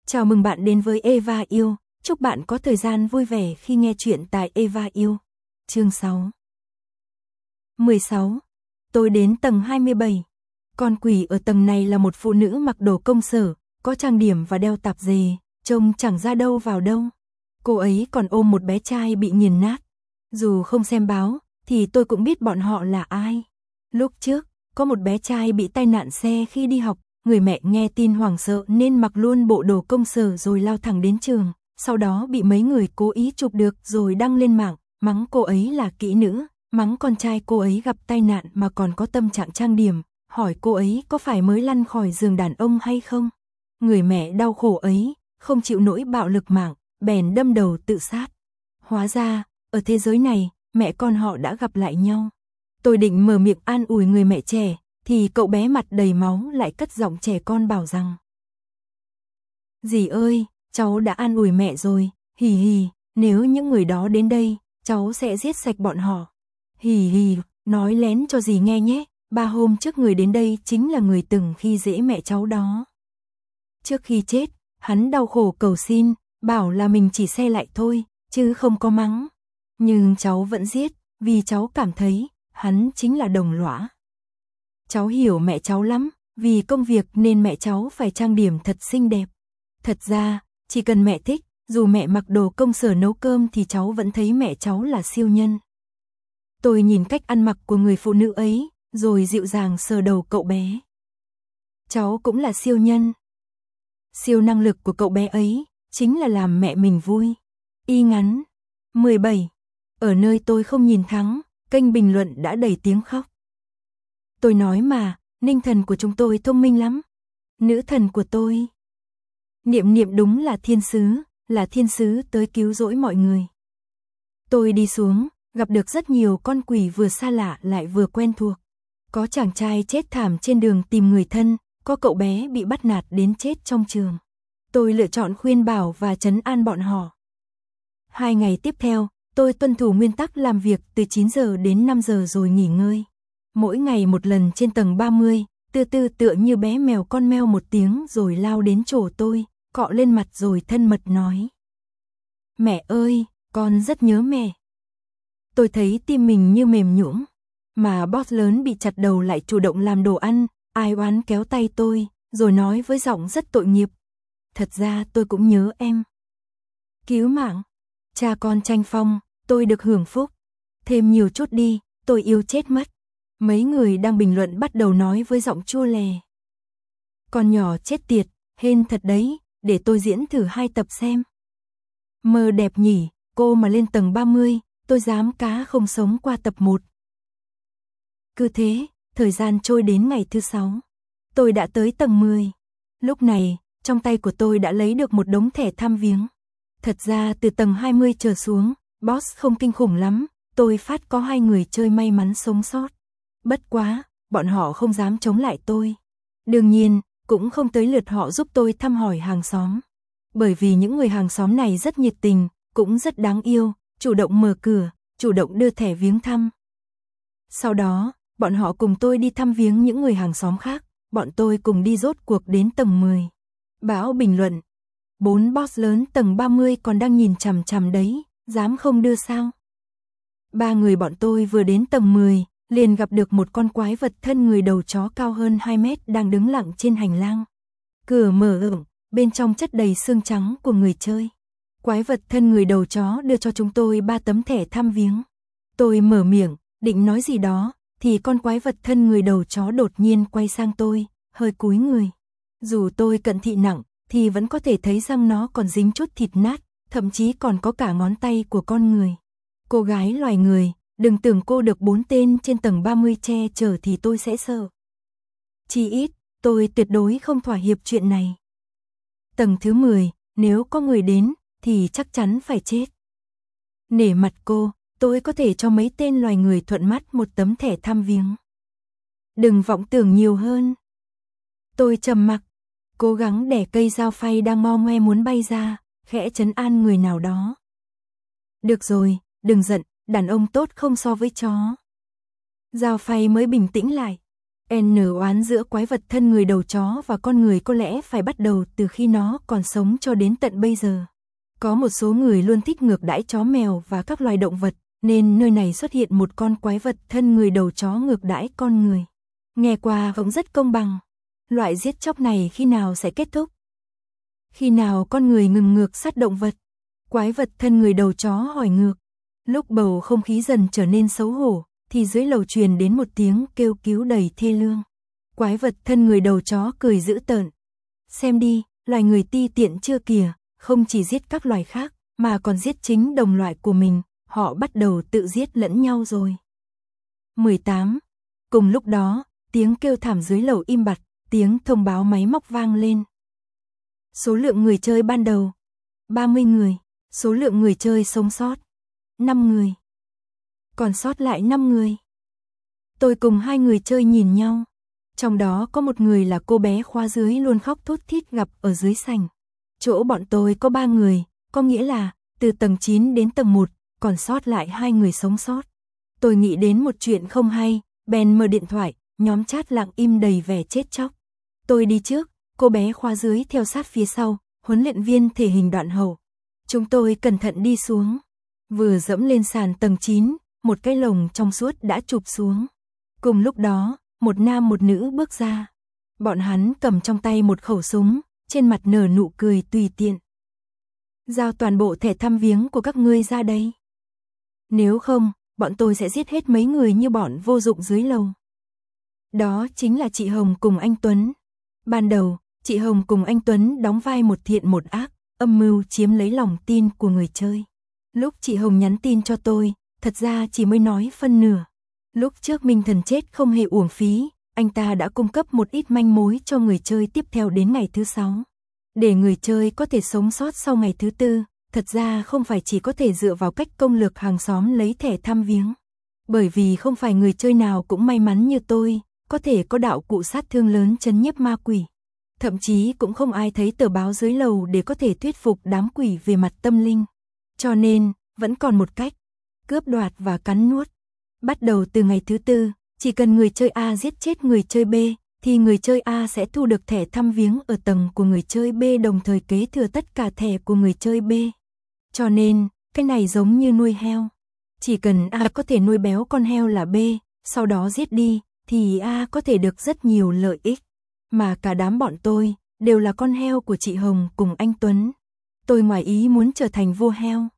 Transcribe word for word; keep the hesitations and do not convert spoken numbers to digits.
Chào mừng bạn đến với Eva Yêu, chúc bạn có thời gian vui vẻ khi nghe chuyện tại Eva Yêu. Chương sáu. mười sáu. Tôi đến tầng hai mươi bảy. Con quỷ ở tầng này là một phụ nữ mặc đồ công sở, có trang điểm và đeo tạp dề, trông chẳng ra đâu vào đâu. Cô ấy còn ôm một bé trai bị nghiền nát. Dù không xem báo, thì tôi cũng biết bọn họ là ai. Lúc trước, có một bé trai bị tai nạn xe khi đi học. Người mẹ nghe tin hoảng sợ nên mặc luôn bộ đồ công sở rồi lao thẳng đến trường, sau đó bị mấy người cố ý chụp được rồi đăng lên mạng, mắng cô ấy là kỹ nữ, mắng con trai cô ấy gặp tai nạn mà còn có tâm trạng trang điểm, hỏi cô ấy có phải mới lăn khỏi giường đàn ông hay không. Người mẹ đau khổ ấy, không chịu nổi bạo lực mạng, bèn đâm đầu tự sát. Hóa ra, ở thế giới này, mẹ con họ đã gặp lại nhau. Tôi định mở miệng an ủi người mẹ trẻ, thì cậu bé mặt đầy máu lại cất giọng trẻ con bảo rằng: "Dì ơi, cháu đã an ủi mẹ rồi, hì hì, nếu những người đó đến đây, cháu sẽ giết sạch bọn họ. Hì hì, nói lén cho dì nghe nhé, ba hôm trước người đến đây chính là người từng khi dễ mẹ cháu đó." Trước khi chết, hắn đau khổ cầu xin, bảo là mình chỉ xe lại thôi, chứ không có mắng. Nhưng cháu vẫn giết, vì cháu cảm thấy hắn chính là đồng lõa. Cháu hiểu mẹ cháu lắm, vì công việc nên mẹ cháu phải trang điểm thật xinh đẹp. Thật ra, chỉ cần mẹ thích, dù mẹ mặc đồ công sở nấu cơm thì cháu vẫn thấy mẹ cháu là siêu nhân. Tôi nhìn cách ăn mặc của người phụ nữ ấy, rồi dịu dàng sờ đầu cậu bé. Cháu cũng là siêu nhân. Siêu năng lực của cậu bé ấy, chính là làm mẹ mình vui. Y ngắn. mười bảy. Ở nơi tôi không nhìn thắng, kênh bình luận đã đầy tiếng khóc. Tôi nói mà, ninh thần của chúng tôi thông minh lắm. Nữ thần của tôi. Niệm niệm đúng là thiên sứ, là thiên sứ tới cứu rỗi mọi người. Tôi đi xuống, gặp được rất nhiều con quỷ vừa xa lạ lại vừa quen thuộc. Có chàng trai chết thảm trên đường tìm người thân, có cậu bé bị bắt nạt đến chết trong trường. Tôi lựa chọn khuyên bảo và trấn an bọn họ. Hai ngày tiếp theo, tôi tuân thủ nguyên tắc làm việc từ chín giờ đến năm giờ rồi nghỉ ngơi. Mỗi ngày một lần trên tầng ba mươi, từ từ tựa như bé mèo con meo một tiếng rồi lao đến chỗ tôi, cọ lên mặt rồi thân mật nói: "Mẹ ơi, con rất nhớ mẹ." Tôi thấy tim mình như mềm nhũn, mà boss lớn bị chặt đầu lại chủ động làm đồ ăn, ai oán kéo tay tôi, rồi nói với giọng rất tội nghiệp: "Thật ra tôi cũng nhớ em." Cứu mạng, cha con tranh phong, tôi được hưởng phúc. Thêm nhiều chút đi, tôi yêu chết mất. Mấy người đang bình luận bắt đầu nói với giọng chua lè: "Con nhỏ chết tiệt, hên thật đấy, để tôi diễn thử hai tập xem." Mơ đẹp nhỉ, cô mà lên tầng ba mươi, tôi dám cá không sống qua tập một. Cứ thế, thời gian trôi đến ngày thứ sáu. Tôi đã tới tầng mười. Lúc này, trong tay của tôi đã lấy được một đống thẻ thăm viếng. Thật ra từ tầng hai mươi trở xuống, boss không kinh khủng lắm, tôi phát có hai người chơi may mắn sống sót. Bất quá, bọn họ không dám chống lại tôi. Đương nhiên, cũng không tới lượt họ giúp tôi thăm hỏi hàng xóm. Bởi vì những người hàng xóm này rất nhiệt tình, cũng rất đáng yêu, chủ động mở cửa, chủ động đưa thẻ viếng thăm. Sau đó, bọn họ cùng tôi đi thăm viếng những người hàng xóm khác, bọn tôi cùng đi rốt cuộc đến tầng mười. Báo bình luận: "Bốn boss lớn tầng ba mươi còn đang nhìn chằm chằm đấy, dám không đưa sao?" Ba người bọn tôi vừa đến tầng mười, liền gặp được một con quái vật thân người đầu chó cao hơn hai mét đang đứng lặng trên hành lang. Cửa mở ửng, bên trong chất đầy xương trắng của người chơi. Quái vật thân người đầu chó đưa cho chúng tôi ba tấm thẻ thăm viếng. Tôi mở miệng, định nói gì đó, thì con quái vật thân người đầu chó đột nhiên quay sang tôi, hơi cúi người. Dù tôi cận thị nặng, thì vẫn có thể thấy răng nó còn dính chút thịt nát, thậm chí còn có cả ngón tay của con người. Cô gái loài người, đừng tưởng cô được bốn tên trên tầng ba mươi che chở thì tôi sẽ sợ. Chỉ ít, tôi tuyệt đối không thỏa hiệp chuyện này. Tầng thứ mười, nếu có người đến, thì chắc chắn phải chết. Nể mặt cô, tôi có thể cho mấy tên loài người thuận mắt một tấm thẻ thăm viếng. Đừng vọng tưởng nhiều hơn. Tôi trầm mặc, cố gắng đẻ cây dao phay đang mo ngoe muốn bay ra, khẽ trấn an người nào đó. Được rồi, đừng giận, đàn ông tốt không so với chó. Dao phay mới bình tĩnh lại. N oán giữa quái vật thân người đầu chó và con người có lẽ phải bắt đầu từ khi nó còn sống cho đến tận bây giờ. Có một số người luôn thích ngược đãi chó mèo và các loài động vật, nên nơi này xuất hiện một con quái vật thân người đầu chó ngược đãi con người. Nghe qua cũng rất công bằng. Loại giết chóc này khi nào sẽ kết thúc? Khi nào con người ngừng ngược sát động vật? Quái vật thân người đầu chó hỏi ngược. Lúc bầu không khí dần trở nên xấu hổ, thì dưới lầu truyền đến một tiếng kêu cứu đầy thê lương. Quái vật thân người đầu chó cười dữ tợn. Xem đi, loài người ti tiện chưa kìa, không chỉ giết các loài khác, mà còn giết chính đồng loại của mình, họ bắt đầu tự giết lẫn nhau rồi. mười tám. Cùng lúc đó, tiếng kêu thảm dưới lầu im bặt, tiếng thông báo máy móc vang lên. Số lượng người chơi ban đầu, ba mươi người, số lượng người chơi sống sót, năm người. Còn sót lại năm người. Tôi cùng hai người chơi nhìn nhau. Trong đó có một người là cô bé khóa dưới luôn khóc thút thít gặp ở dưới sảnh. Chỗ bọn tôi có ba người, có nghĩa là từ tầng chín đến tầng một, còn sót lại hai người sống sót. Tôi nghĩ đến một chuyện không hay, bèn mở điện thoại, nhóm chat lặng im đầy vẻ chết chóc. Tôi đi trước, cô bé khóa dưới theo sát phía sau, huấn luyện viên thể hình đoạn hậu. Chúng tôi cẩn thận đi xuống. Vừa dẫm lên sàn tầng chín, một cái lồng trong suốt đã chụp xuống. Cùng lúc đó, một nam một nữ bước ra. Bọn hắn cầm trong tay một khẩu súng, trên mặt nở nụ cười tùy tiện. Giao toàn bộ thẻ thăm viếng của các ngươi ra đây. Nếu không, bọn tôi sẽ giết hết mấy người như bọn vô dụng dưới lầu. Đó chính là chị Hồng cùng anh Tuấn. Ban đầu, chị Hồng cùng anh Tuấn đóng vai một thiện một ác, âm mưu chiếm lấy lòng tin của người chơi. Lúc chị Hồng nhắn tin cho tôi, thật ra chỉ mới nói phân nửa. Lúc trước Minh Thần chết không hề uổng phí, anh ta đã cung cấp một ít manh mối cho người chơi tiếp theo đến ngày thứ sáu. Để người chơi có thể sống sót sau ngày thứ tư, thật ra không phải chỉ có thể dựa vào cách công lược hàng xóm lấy thẻ thăm viếng. Bởi vì không phải người chơi nào cũng may mắn như tôi, có thể có đạo cụ sát thương lớn trấn nhiếp ma quỷ. Thậm chí cũng không ai thấy tờ báo dưới lầu để có thể thuyết phục đám quỷ về mặt tâm linh. Cho nên, vẫn còn một cách, cướp đoạt và cắn nuốt. Bắt đầu từ ngày thứ tư, chỉ cần người chơi A giết chết người chơi B, thì người chơi A sẽ thu được thẻ thăm viếng ở tầng của người chơi B đồng thời kế thừa tất cả thẻ của người chơi B. Cho nên, cái này giống như nuôi heo. Chỉ cần A có thể nuôi béo con heo là B, sau đó giết đi, thì A có thể được rất nhiều lợi ích. Mà cả đám bọn tôi, đều là con heo của chị Hồng cùng anh Tuấn. Tôi ngoài ý muốn trở thành vua heo.